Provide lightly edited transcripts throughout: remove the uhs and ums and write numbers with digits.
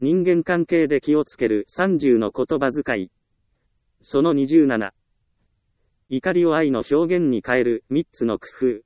人間関係で気をつける30の言葉遣い。その27。怒りを愛の表現に変える3つの工夫。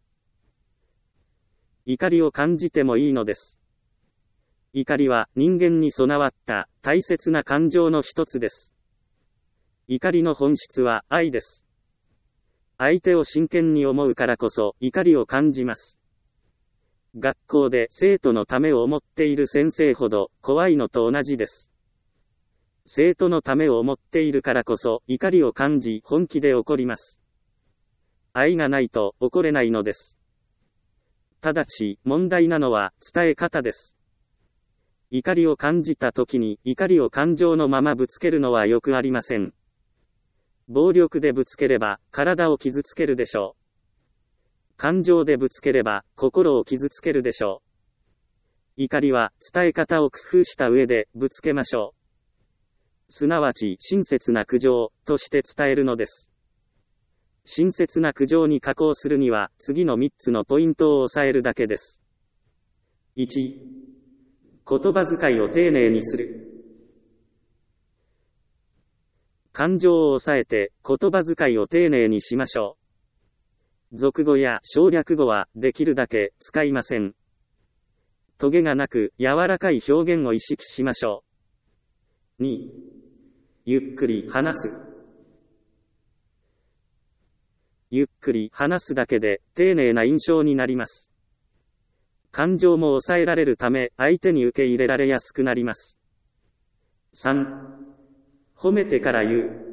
怒りを感じてもいいのです。怒りは人間に備わった大切な感情の一つです。怒りの本質は愛です。相手を真剣に思うからこそ怒りを感じます。学校で生徒のためを思っている先生ほど怖いのと同じです。生徒のためを思っているからこそ怒りを感じ本気で怒ります。愛がないと怒れないのです。ただし問題なのは伝え方です。怒りを感じた時に怒りを感情のままぶつけるのはよくありません。暴力でぶつければ体を傷つけるでしょう。感情でぶつければ心を傷つけるでしょう。怒りは伝え方を工夫した上でぶつけましょう。すなわち親切な苦情として伝えるのです。親切な苦情に加工するには次の3つのポイントを押さえるだけです。1、言葉遣いを丁寧にする。感情を抑えて言葉遣いを丁寧にしましょう。俗語や省略語はできるだけ使いません。トゲがなく柔らかい表現を意識しましょう。2、ゆっくり話す。ゆっくり話すだけで丁寧な印象になります。感情も抑えられるため相手に受け入れられやすくなります。3、褒めてから言う。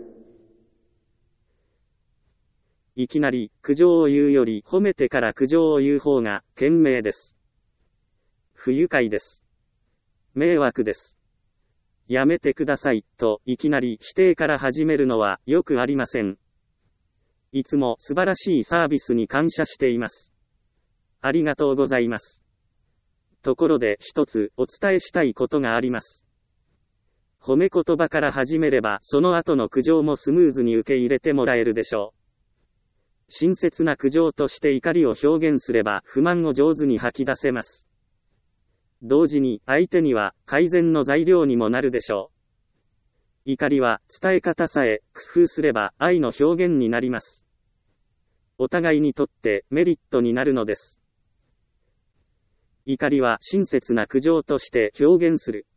いきなり苦情を言うより褒めてから苦情を言う方が賢明です。不愉快です。迷惑です。やめてくださいといきなり否定から始めるのはよくありません。いつも素晴らしいサービスに感謝しています。ありがとうございます。ところで一つお伝えしたいことがあります。褒め言葉から始めればその後の苦情もスムーズに受け入れてもらえるでしょう。親切な苦情として怒りを表現すれば不満を上手に吐き出せます。同時に相手には改善の材料にもなるでしょう。怒りは伝え方さえ工夫すれば愛の表現になります。お互いにとってメリットになるのです。怒りは親切な苦情として表現する。